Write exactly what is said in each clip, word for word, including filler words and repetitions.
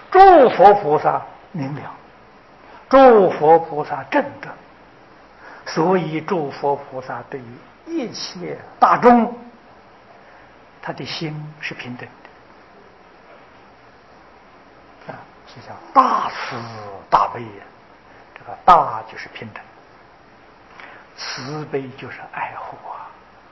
诸佛菩萨明了，诸佛菩萨正德，所以诸佛菩萨对于一切大众，他的心是平等的啊，是叫大慈大悲呀。这个大就是平等，慈悲就是爱护啊，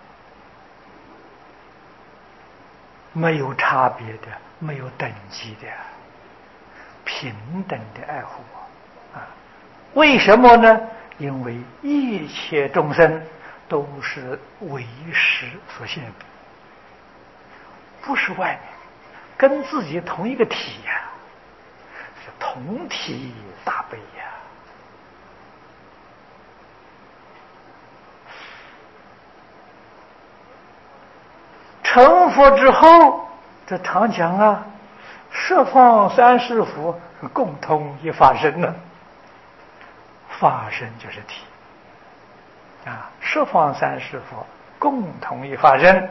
没有差别的，没有等级的，平等的爱护啊！为什么呢？因为一切众生都是为识所现的，不是外面，跟自己同一个体呀、啊，是同体大悲呀、啊。成佛之后，这常讲啊，十方三世佛共同一法身呢。法身就是体啊，十方三世佛共同一法身。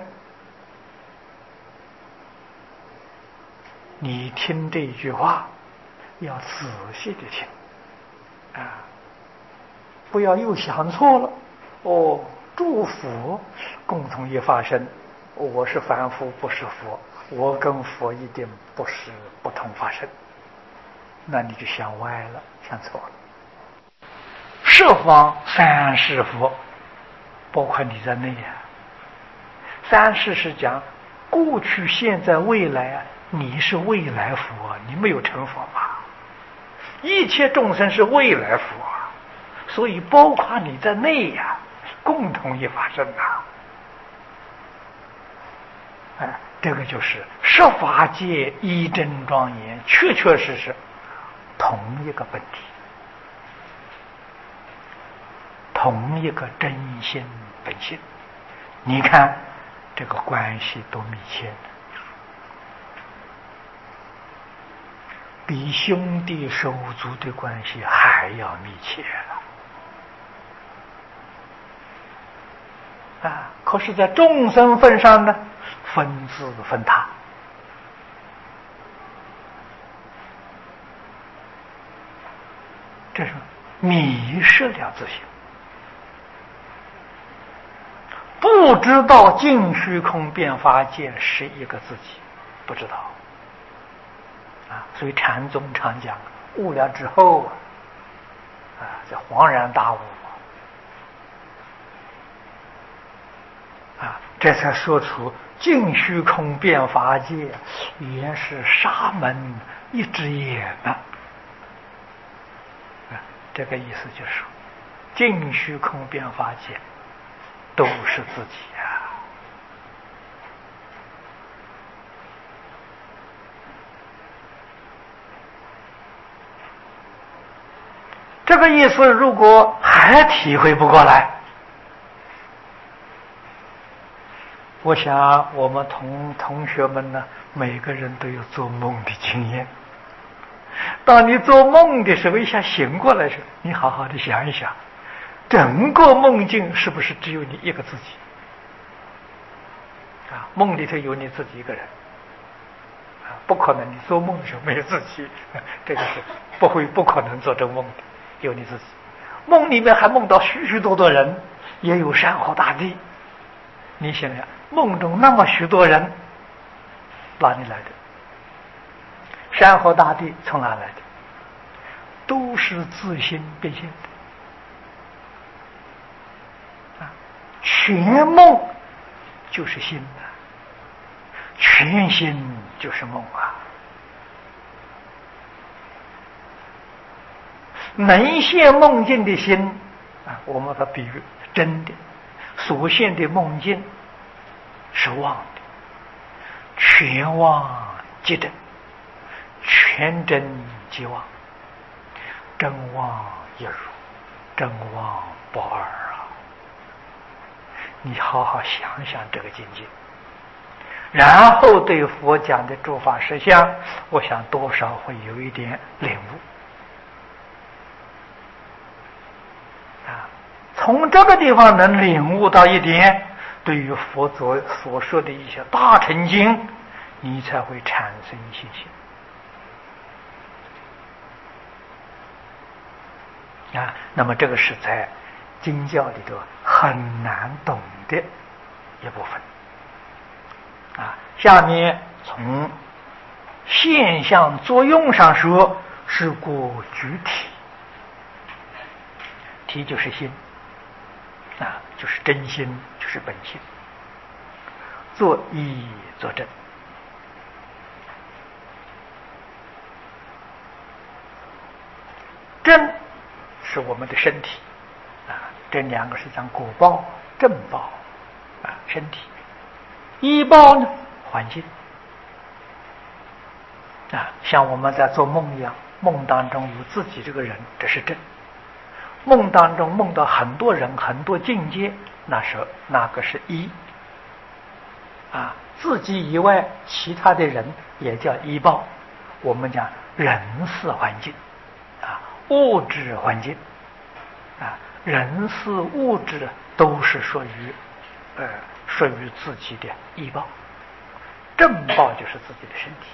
你听这句话，要仔细的听啊，不要又想错了。哦，诸佛共同一法身。我是凡夫，不是佛，我跟佛一定不是不同法身，那你就想歪了，想错了。十方三世佛，包括你在内啊。三世是讲过去、现在、未来啊，你是未来佛，你没有成佛嘛？一切众生是未来佛，所以包括你在内呀、啊，共同一法身呐、啊。哎，这个就是十法界一真庄严，确确实实同一个本体，同一个真心本性。你看这个关系多密切，比兄弟手足的关系还要密切啊！可是，在众生份上呢，分自分他，这是迷失了自性，不知道净虚空变法界是一个自己，不知道啊。所以禅宗常讲，悟了之后啊，啊，这恍然大悟。啊，这才说出净虚空变法界原是沙门一只眼呢。啊，这个意思就是说，净虚空变法界都是自己呀、啊。这个意思如果还体会不过来，我想我们同同学们呢，每个人都有做梦的经验。当你做梦的时候，一下醒过来的时候，你好好的想一想，整个梦境是不是只有你一个自己？啊，梦里头有你自己一个人，啊，不可能你做梦的时候没有自己，这个是不会不可能做这梦的，有你自己。梦里面还梦到许许多多人，也有山河大地。你想想，梦中那么许多人，哪里来的？山河大地从哪来的？都是自心变现的。啊，全梦就是心啊，全心就是梦啊。能现梦境的心啊，我们把比喻真的。所现的梦境是妄的，全妄即真，全真即妄，真妄一如，真妄不二啊！你好好想想这个境界，然后对佛讲的诸法实相，我想多少会有一点领悟。从这个地方能领悟到一点，对于佛祖所说的一些大乘经，你才会产生信心。 啊，那么这个是在经教里头很难懂的一部分啊。下面从现象作用上说，是故具体，体就是心啊，就是真心，就是本性，作意作证。真是我们的身体啊，这两个是讲果报、正报啊，身体；依报呢，环境啊，像我们在做梦一样，梦当中有自己这个人，这是真；梦当中梦到很多人、很多境界，那是那个是依啊，自己以外其他的人也叫依报。我们讲人事环境啊。物质环境啊，人事物质都是属于呃属于自己的依报，正报就是自己的身体。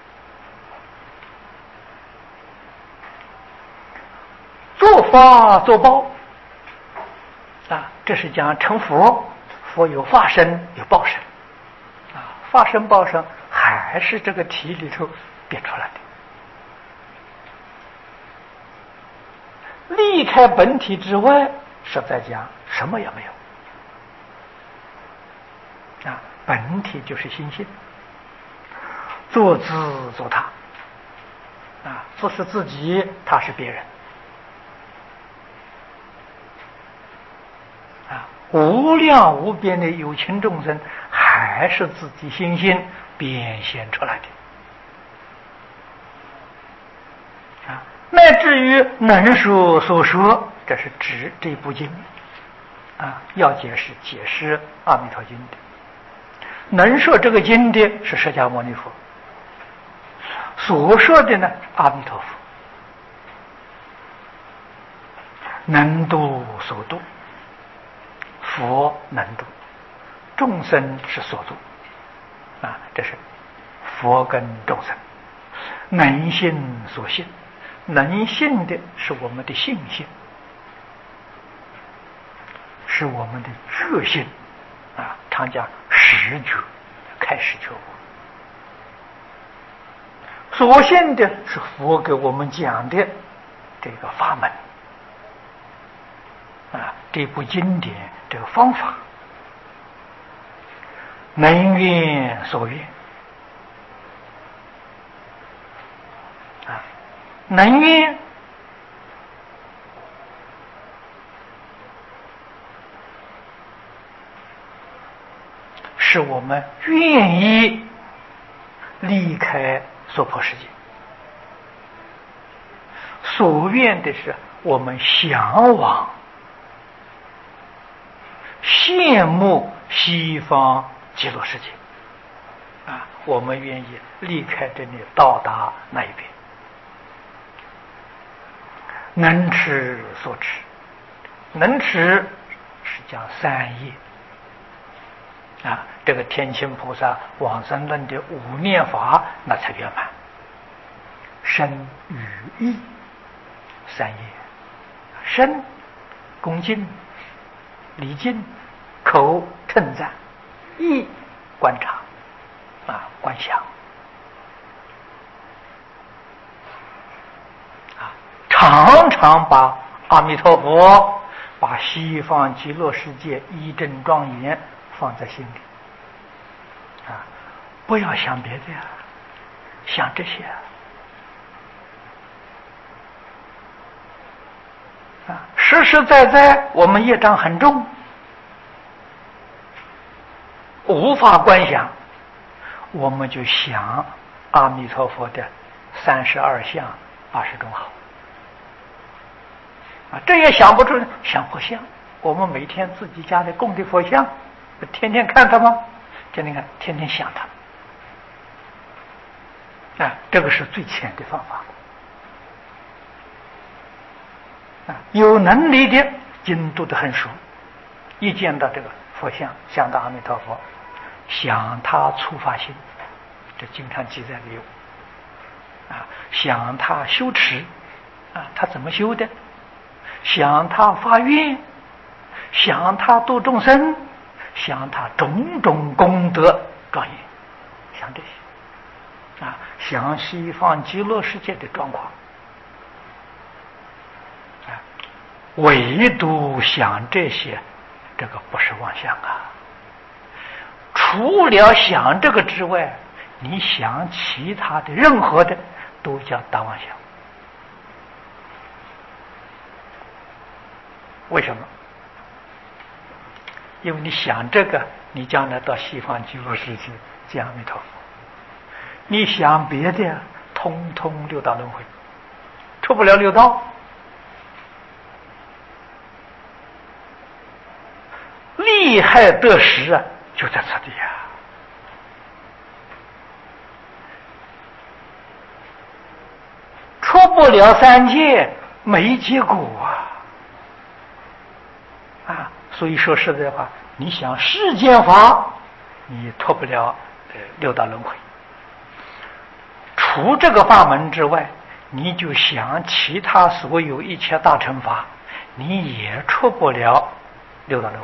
做法做报啊，这是讲成佛，佛有法身有报身啊，法身报身还是这个体里头变出来的。离开本体之外，实在讲什么也没有啊！本体就是心性，做自做他啊，自是自己，他是别人啊！无量无边的有情众生，还是自己心性变现出来的。乃至于能说所说，这是指这部经啊，要解释解释《阿弥陀经》的。能说这个经的是释迦牟尼佛，所说的呢，阿弥陀佛。能度所度，佛能度，众生是所度啊，这是佛跟众生。能信所信。能信的是我们的信心，是我们的觉性啊，常讲实觉，开始觉悟。所信的是佛给我们讲的这个法门啊，这部经典这个方法。能愿所愿啊。能愿是我们愿意离开娑婆世界，所愿的是我们向往、羡慕西方极乐世界啊，我们愿意离开这里，到达那一边。能持所持，能持是讲三业啊，这个天亲菩萨往生论的五念法那才圆满。身语意三业，身恭敬礼敬，口称赞，意观察啊观想。常常把阿弥陀佛、把西方极乐世界一真庄严放在心里啊，不要想别的呀，想这些啊，实实在在我们业障很重，无法观想，我们就想阿弥陀佛的三十二相、八十种好。啊，这也想不出，想佛像。我们每天自己家里供的佛像，天天看它吗？天天看，天天想它。啊，这个是最浅的方法。啊，有能力的经读得很熟，一见到这个佛像，想到阿弥陀佛，想他初发心，这经常记载的有。啊，想他修持，啊，他怎么修的？ 想他发愿，想他度众生，想他种种功德庄严，想这些啊，想西方极乐世界的状况啊，唯独想这些，这个不是妄想啊。除了想这个之外，你想其他的任何的都叫大妄想。为什么？因为你想这个，你将来到西方极乐世界见阿弥陀佛；你想别的，通通六道轮回，出不了六道。利害得失啊，就在此地啊。出不了三界，没结果啊！啊，所以说实在话，你想世间法，你脱不了呃六道轮回。除这个法门之外，你就想其他所有一切大乘法，你也出不了六道轮回。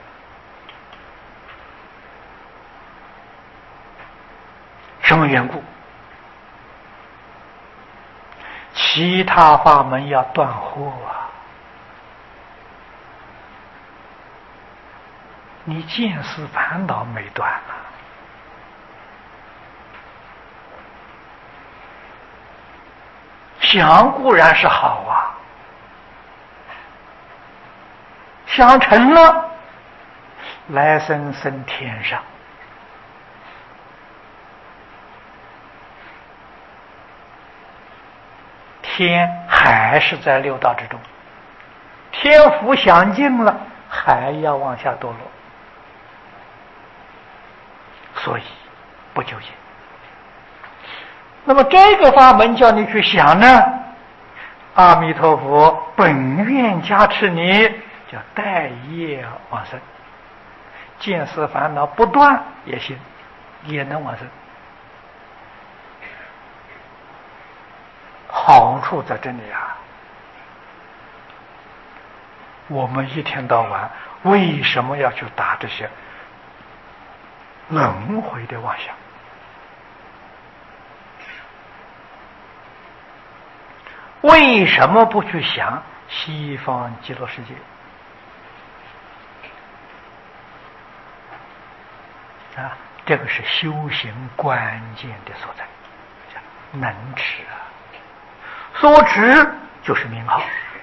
什么缘故？其他法门要断惑啊！你见思烦恼没断啊！想固然是好啊，想成了，来生生天上。天还是在六道之中，天福享尽了，还要往下堕落，所以不纠结。那么这个法门叫你去想呢，阿弥陀佛本愿加持你，叫待业往生，见思烦恼不断也行，也能往生。好处在这里啊！我们一天到晚为什么要去打这些轮回的妄想？为什么不去想西方极乐世界？啊，这个是修行关键的所在，能持啊！所持就是名号，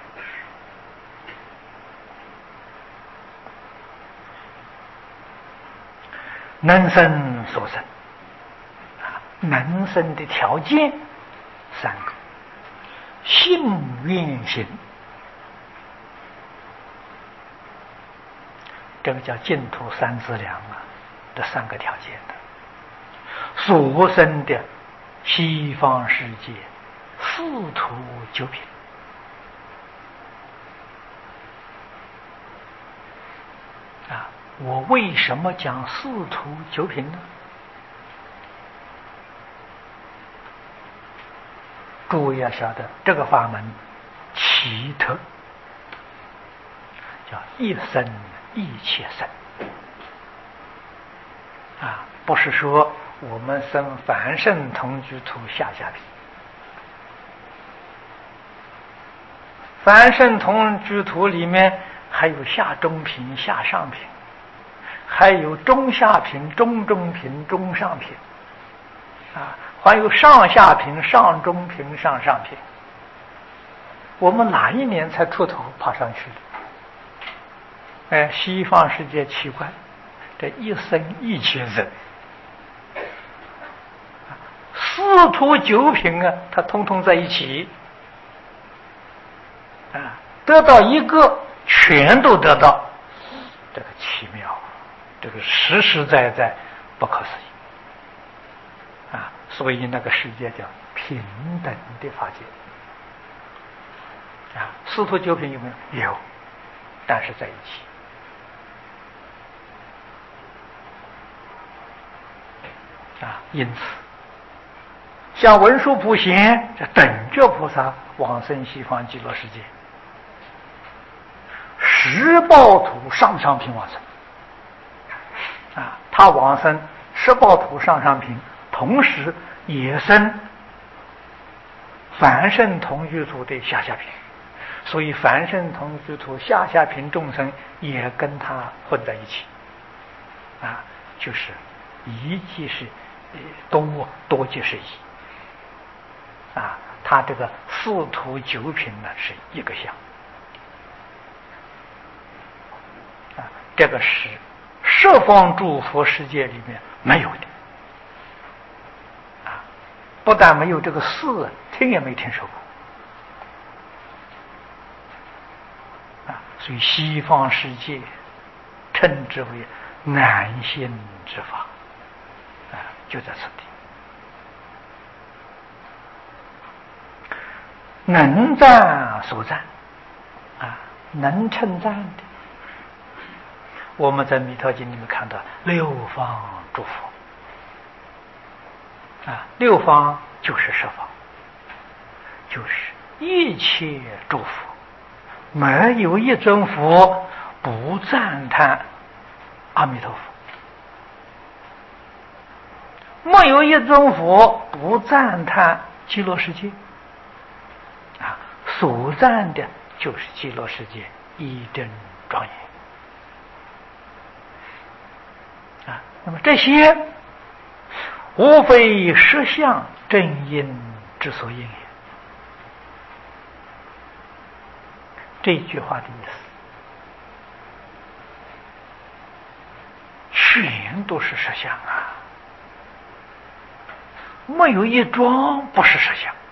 能生所生啊，能生的条件三个：信愿行，这个叫净土三资粮啊，这三个条件的所生的西方世界四土九品啊！我为什么讲四土九品呢？诸位要晓得，这个法门奇特，叫一生一切生啊！不是说我们生凡圣同居土下下品。凡圣同居土里面还有下中品、下上品，还有中下品、中中品、中上品，啊，还有上下品、上中品、上上品。我们哪一年才出头爬上去的？哎，西方世界奇观，这一生一切生，四土九品啊，它通通在一起。啊，得到一个，全都得到，这个奇妙，这个实实在在不可思议啊！所以那个世界叫平等的法界啊。四土九品有没有？有，但是在一起啊。因此，像文殊普贤这等觉菩萨往生西方极乐世界。 十报土上上品往生啊，他往生十报土上上品，同时也生凡圣同居土的下下品，所以凡圣同居土下下品众生也跟他混在一起啊，就是一即是多，多即是一啊，他这个四土九品呢是一个相啊，这个是十方诸佛世界里面没有的啊，不但没有这个四，听也没听说过啊，所以西方世界称之为难信之法啊，就在此地。能赞所赞啊，能称赞的，我们在弥陀经里面看到六方诸佛啊，六方就是十方，就是一切诸佛，没有一尊佛不赞叹阿弥陀佛，没有一尊佛不赞叹极乐世界啊，所赞的就是极乐世界一真庄严啊。那么这些无非实相正因之所应也。这句话的意思，全都是实相啊，没有一桩不是实相。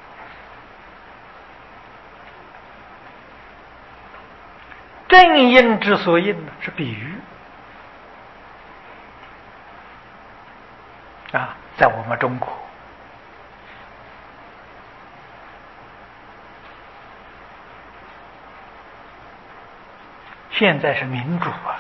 正因之所应是比喻啊，在我们中国现在是民主啊，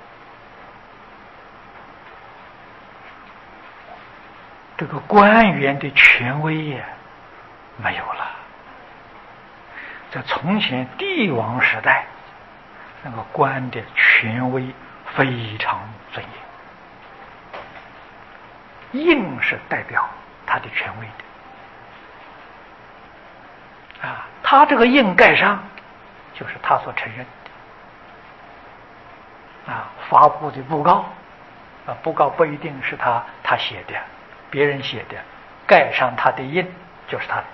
这个官员的权威呀没有了。在从前帝王时代，那个官的权威非常尊严，印是代表他的权威的啊，他这个印盖上就是他所承认的啊，发布的布告啊，布告不一定是他他写的，别人写的，盖上他的印就是他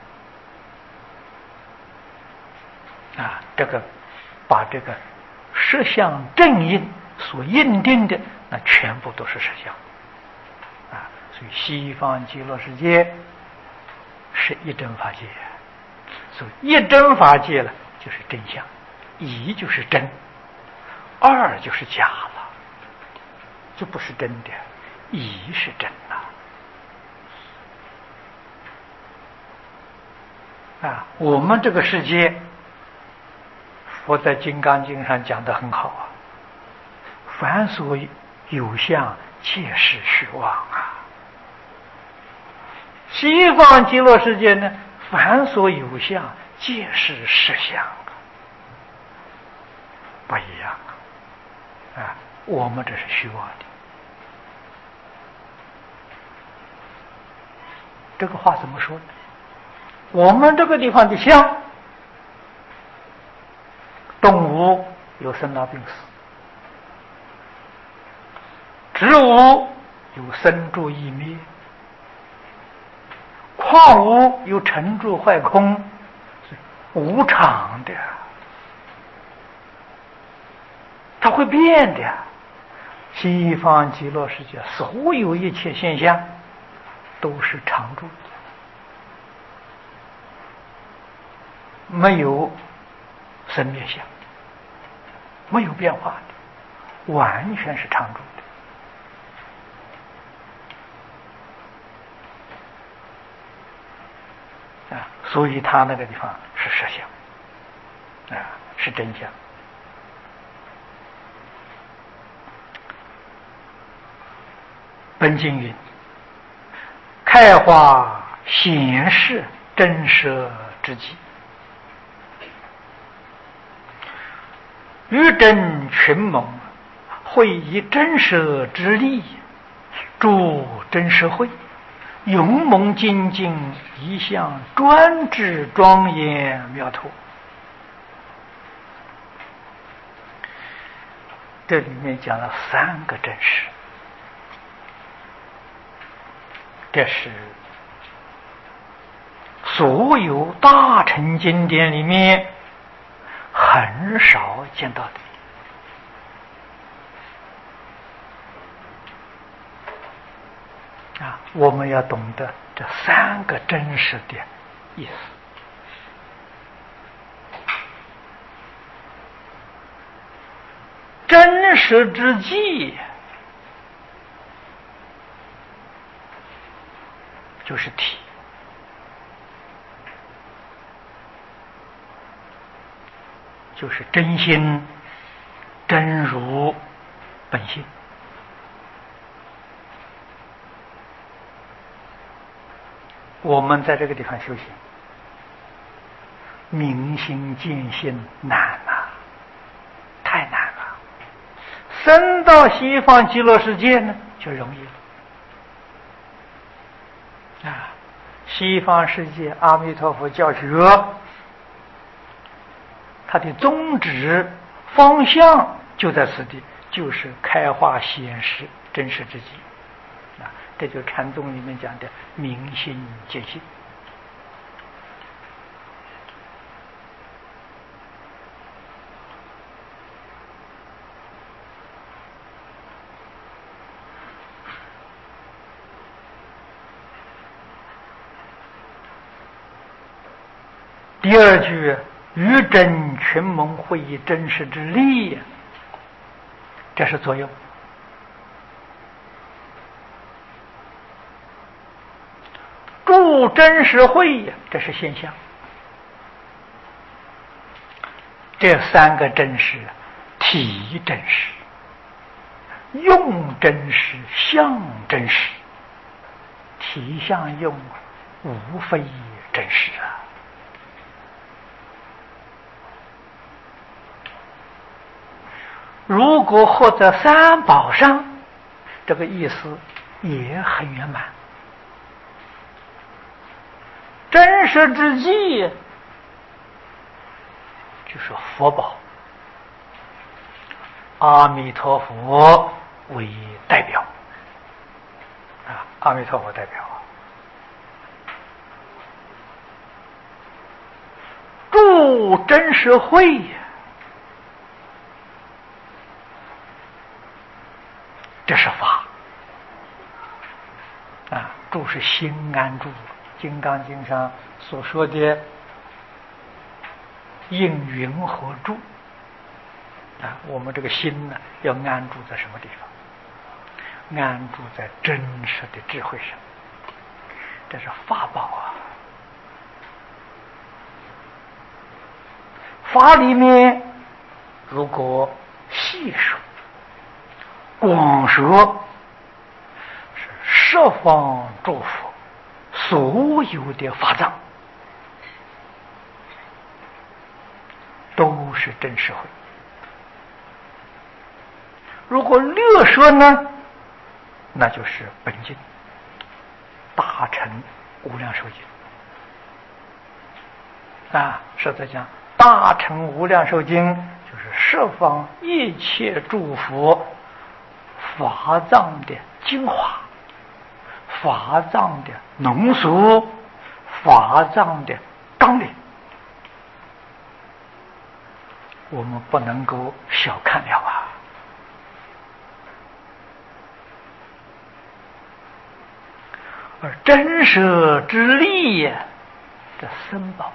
的啊，这个把这个实相正印所印定的，那全部都是实相啊。所以西方极乐世界是一真法界，所以一真法界了就是真相，一就是真，二就是假了，这不是真的，一是真的啊。我们这个世界，佛在《金刚经》上讲得很好啊，凡所有相，皆是虚妄啊。西方极乐世界呢，凡所有相，皆是实相啊，不一样啊。啊，我们这是虚妄的。这个话怎么说呢？我们这个地方的相，动物有生老病死，植物有生住异灭，矿物有成住坏空，无常的，它会变的。西方极乐世界所有一切现象都是常住的，没有生灭相，没有变化的，完全是常住的啊。所以他那个地方是实相啊，是真相。本经云：开花显示真实之际。 欲真群盟，会以真实之力，助真实会，勇猛精进，一向专制庄严妙土。这里面讲了三个真实，这是所有大乘经典里面很少见到的。啊，我们要懂得这三个真实的意思。真实之际，就是体，就是真心、真如本性。我们在这个地方修行，明心见性难啊，太难了。升到西方极乐世界呢，就容易了。啊，西方世界阿弥陀佛教学，它的宗旨方向就在此地，就是开化显实真实之际。啊，这就是禅宗里面讲的明心见性。第二句，于真群盟会以真实之力，这是作用。助真实会，这是现象。这三个真实，体真实、用真实、相真实。体相用无非真实啊。如果活在三宝上，这个意思也很圆满。真实之际就是佛宝，阿弥陀佛为代表啊，阿弥陀佛代表，助真实会，这是法啊，助是心安住。金刚经上所说的应云何住啊，我们这个心呢，要安住在什么地方？安住在真实的智慧上，这是法宝啊。法里面如果细说广说，是十方诸佛所有的法藏都是真实慧。如果略说呢，那就是本经大乘无量寿经啊。实在讲，大乘无量寿经就是十方一切诸佛法藏的精华，法藏的浓缩，法藏的纲领，我们不能够小看了啊。而真实之力的僧宝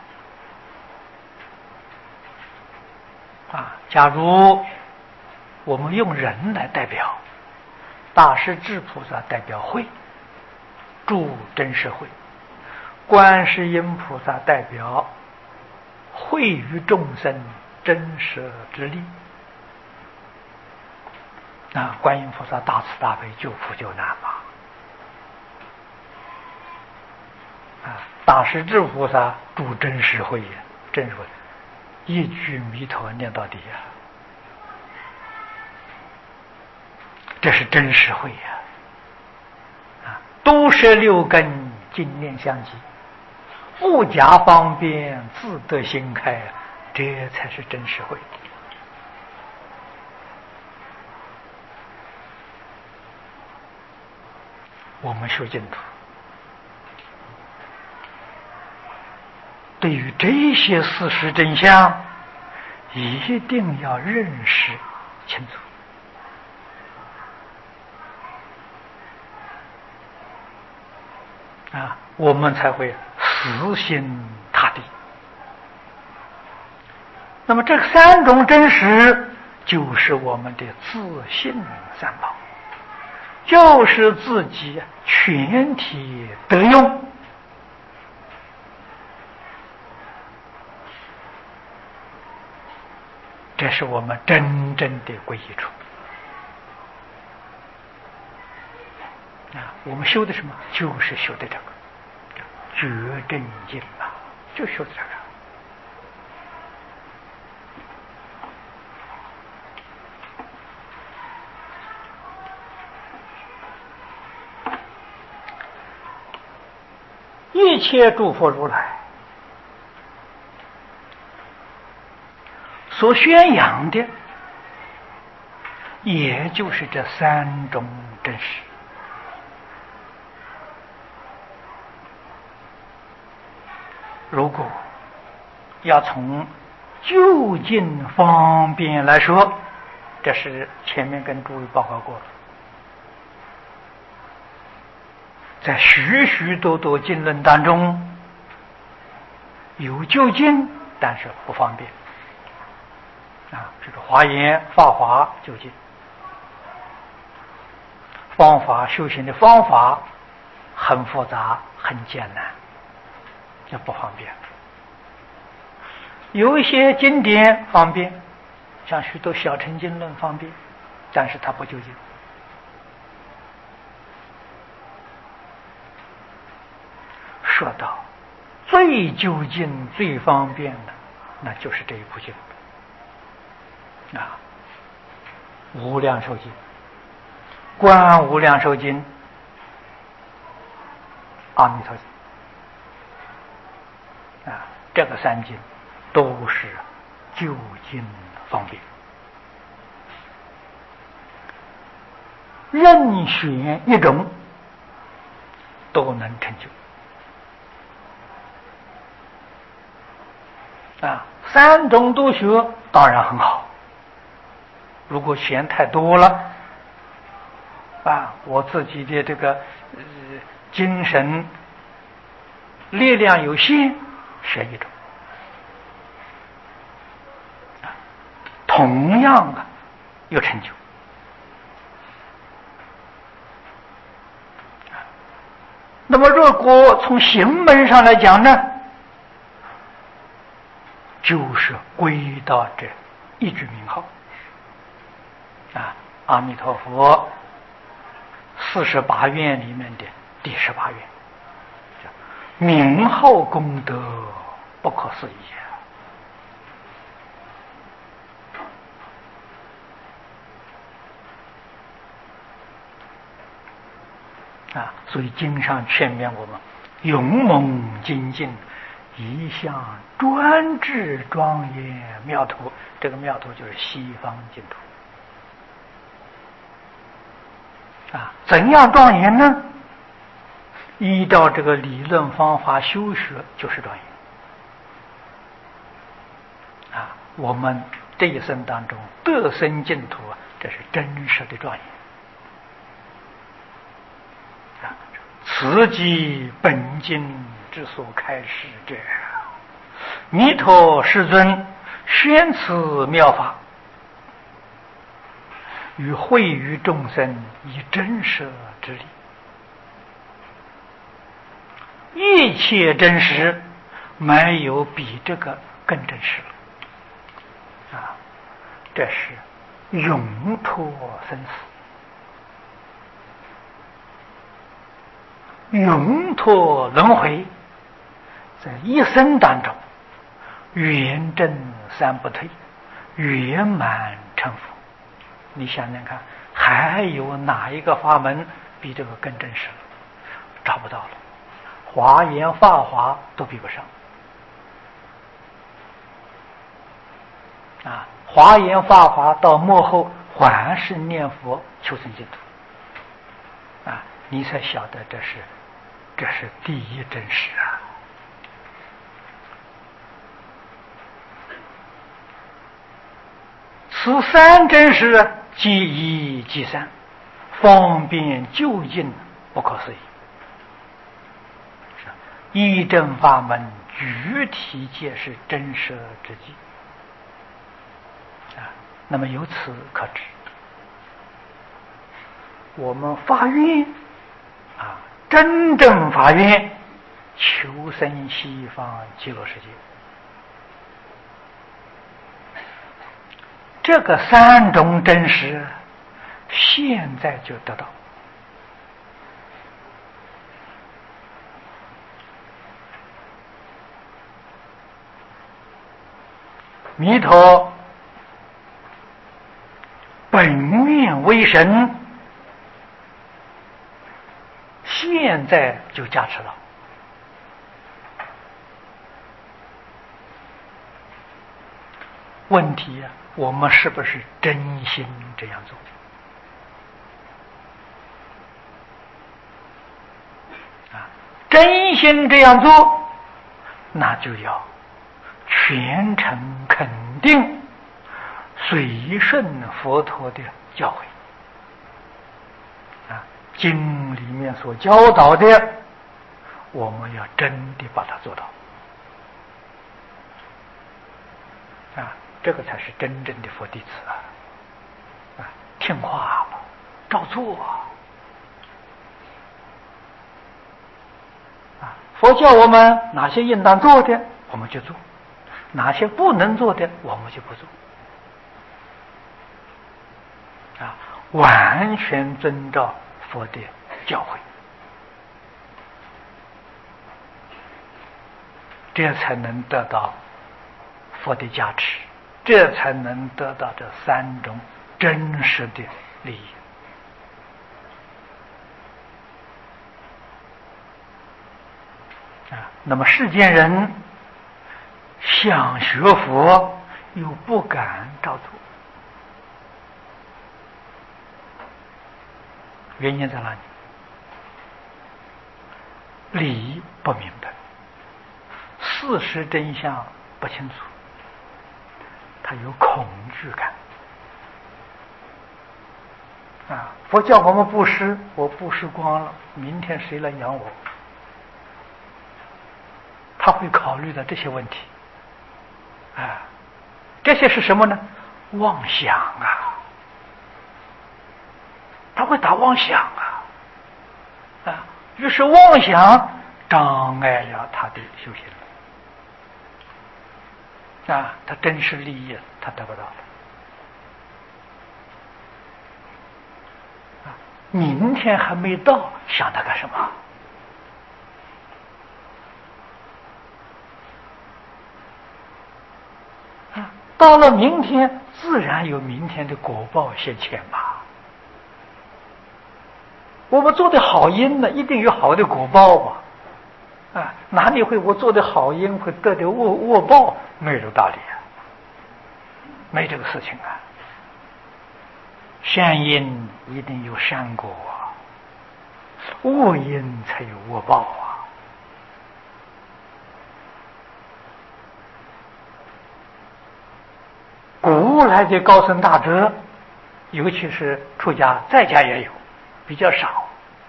啊，假如我们用人来代表，大势至菩萨代表慧，助真实慧；观世音菩萨代表惠于众生真实之力。啊，观音菩萨大慈大悲，救苦救难嘛。啊，大势至菩萨助真实慧也，真实慧，一句弥陀念到底呀。 这是真实慧呀！啊，都摄六根，精念相继，不假方便，自得心开，这才是真实慧。我们修净土，对于这些事实真相，一定要认识清楚啊，我们才会死心塌地。那么这三种真实，就是我们的自信三宝，就是自己全体得用。这是我们真正的皈依处啊！我们修的什么？就是修的这个觉真经啊，就修的这个。一切诸佛如来所宣扬的，也就是这三种真实。如果要从就近方便来说，这是前面跟诸位报告过了，在许许多多经论当中有就近，但是不方便啊，这个华严、法华就近，方法修行的方法很复杂，很艰难，这不方便。有一些经典方便，像许多小乘经论方便，但是它不就近。说到最就近、最方便的，那就是这一部经啊，《无量寿经》、《观无量寿经》、《阿弥陀经》啊，这个三经都是就近方便，任选一种都能成就啊。三种都学当然很好，如果选太多了啊，我自己的这个、呃、精神力量有限，选一种同样啊有成就。那么如果从行门上来讲呢，就是归到这一句名号啊，阿弥陀佛四十八愿里面的第十八愿，名号功德不可思议啊！所以经上劝勉我们勇猛精进，一向专制庄严妙土。这个妙土就是西方净土啊！怎样庄严呢？依照这个理论方法修学就是庄严啊！我们这一生当中得生净土啊，这是真实的庄严。此即本经之所开示者，弥陀世尊宣此妙法，与会于众生以真实之理，一切真实，没有比这个更真实了啊！这是永脱生死，永脱轮回，在一生当中圆正三不退，圆满成佛。你想想看， 还有哪一个法门比这个更真实了？找不到了，华严法华都比不上。啊，华严法华到末后还是念佛求生净土。啊，你才晓得这是这是第一真实啊！此三真实，即一即三，方便究竟，不可思议。一真法门具体皆是真实之际啊！那么由此可知，我们发愿啊，真正发愿求生西方极乐世界，这个三种真实现在就得到。弥陀本愿为神，现在就加持了。问题啊，我们是不是真心这样做？啊，真心这样做，那就要全程肯定随顺佛陀的教诲啊，经里面所教导的，我们要真的把它做到啊，这个才是真正的佛弟子啊！啊，听话了，照做啊！佛教我们哪些应当做的，我们就做；哪些不能做的，我们就不做。啊，完全遵照佛的教诲，这才能得到佛的加持，这才能得到这三种真实的利益。啊，那么世间人想学佛，又不敢照做，原因在哪里？理不明白，事实真相不清楚，他有恐惧感啊！佛教我们布施，我布施光了，明天谁来养我？他会考虑到这些问题啊！这些是什么呢？妄想啊！他会打妄想啊！啊！于是妄想障碍了他的修行啊！他真实利益他得不到了啊！明天还没到，想他干什么？啊！到了明天，自然有明天的果报现前吧。我们做的好因呢，一定有好的果报吧？啊，哪里会我做的好因会得的恶恶报？没有道理啊，没这个事情啊。善因一定有善果啊，恶因才有恶报啊。古来的高僧大德，尤其是出家，在家也有，比较少。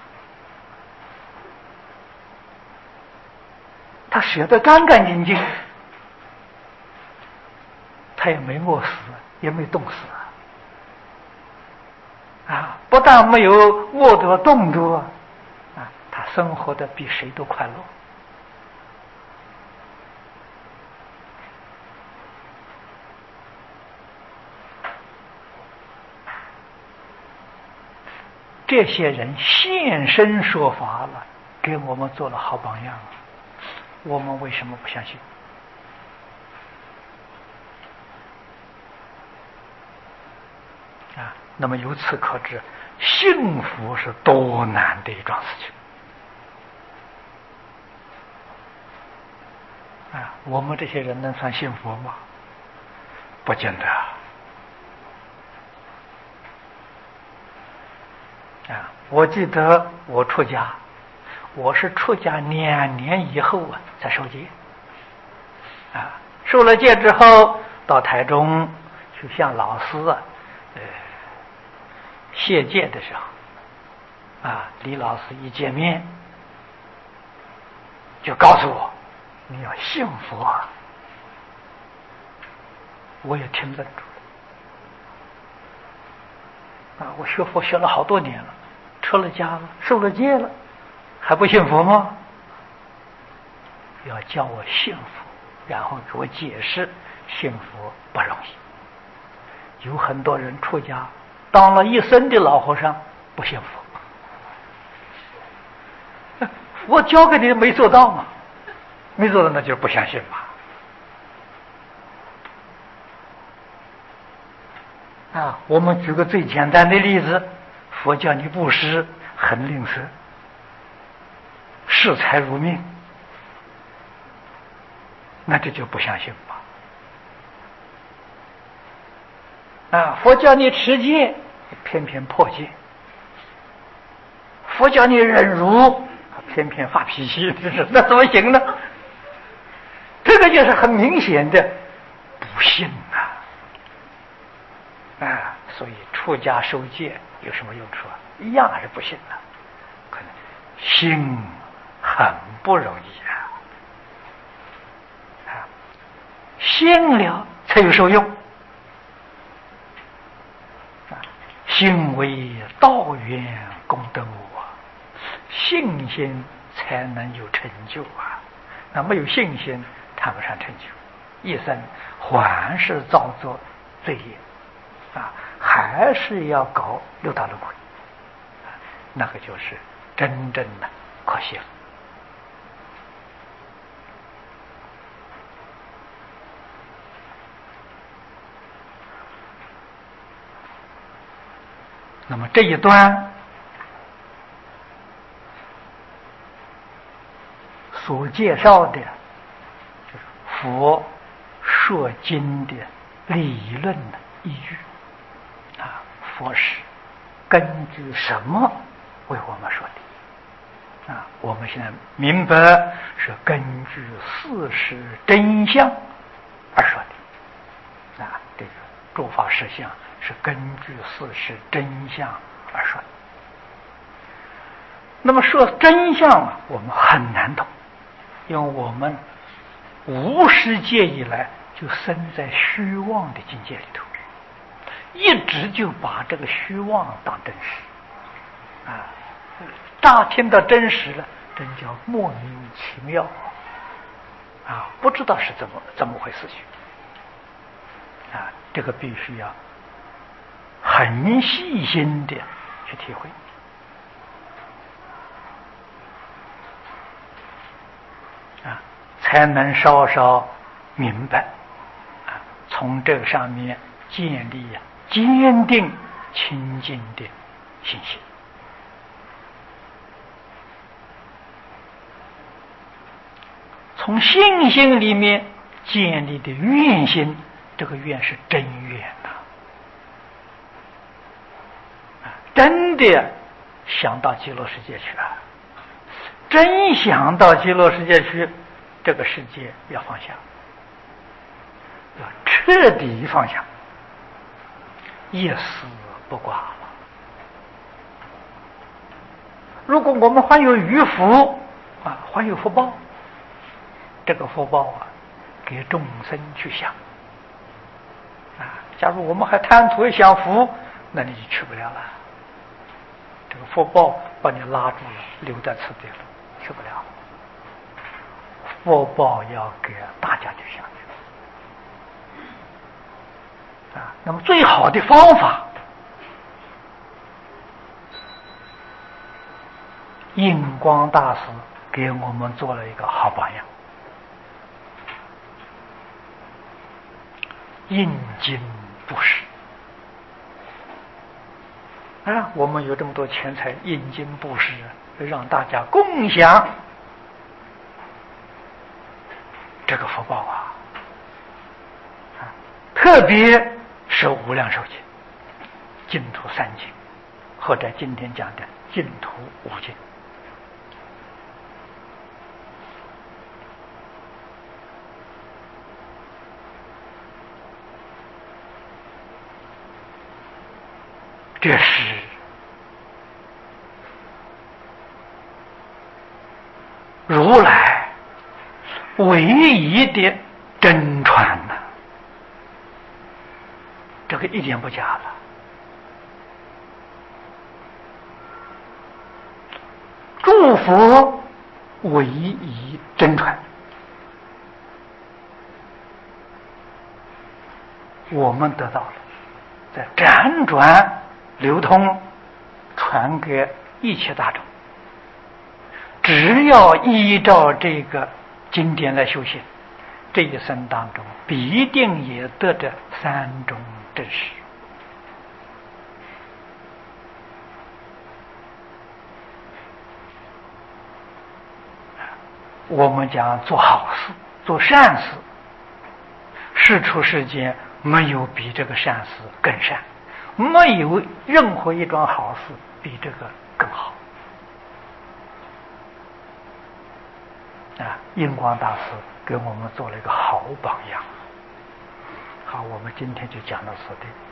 他舍得干干净净，他也没饿死，也没冻死啊！不但没有饿着冻着啊，他生活的比谁都快乐。这些人现身说法了，给我们做了好榜样，我们为什么不相信？ 啊，那么由此可知，幸福是多难的一桩事情啊！我们这些人能算幸福吗？不见得啊！啊，我记得我出家，我是出家两年以后啊才受戒啊，受了戒之后到台中去向老师啊，呃。谢戒的时候，啊，李老师一见面就告诉我：“你要信佛啊！”我也听得住啊！我学佛学了好多年了，出了家了，受了戒了，还不信佛吗？要叫我信佛，然后给我解释信佛不容易。有很多人出家当了一生的老和尚，不信佛。我教给你没做到嘛，没做到那就不相信嘛。啊，我们举个最简单的例子，佛教你布施很吝啬，视财如命，那这就不相信吧。啊，佛教你持戒，偏偏破戒；佛教你忍辱，偏偏发脾气，这是那怎么行呢？这个就是很明显的不信啊！啊，所以出家受戒有什么用处啊？一样还是不信的，可能信很不容易啊！啊，信了才有受用。信为道源功德母啊，信心才能有成就啊。那没有信心，谈不上成就，一生还是造作罪业啊，还是要搞六道轮回，那个就是真正的可惜了。那么这一段所介绍的就是佛说经的理论的依据啊，佛是根据什么为我们说的啊？我们现在明白是根据事实真相而说的啊，这个诸法实相是根据事实真相而说的。那么说真相啊，我们很难懂，因为我们无始界以来就生在虚妄的境界里头，一直就把这个虚妄当真实啊。乍听到真实了，真叫莫名其妙啊，不知道是怎么怎么回事情啊。这个必须要很细心的去体会啊，才能稍稍明白啊，从这个上面建立啊坚定清净的信心。从信心里面建立的愿心，这个愿是真愿呐、啊，真的想到极乐世界去啊，真想到极乐世界去，这个世界要放下，要彻底放下，一丝不挂了。如果我们还有余福啊，还有福报，这个福报啊，给众生去想啊。假如我们还贪图享福，那你就去不了了。这个福报把你拉住了，留在此地了，去不了。福报要给大家去享去啊。那么最好的方法，印光大师给我们做了一个好榜样。印经布施啊，我们有这么多钱财，引经布施，让大家共享这个福报啊！啊，特别是无量寿经、净土三经，或者今天讲的净土五经。这是如来唯一的真传呐、啊，这个一点不假了。诸佛唯一真传，我们得到了，在辗转流通，传给一切大众。只要依照这个经典来修行，这一生当中必定也得这三种真实。我们讲做好事、做善事，世出世间没有比这个善事更善，没有任何一桩好事比这个更好。啊，印光大师给我们做了一个好榜样。好，我们今天就讲到此地。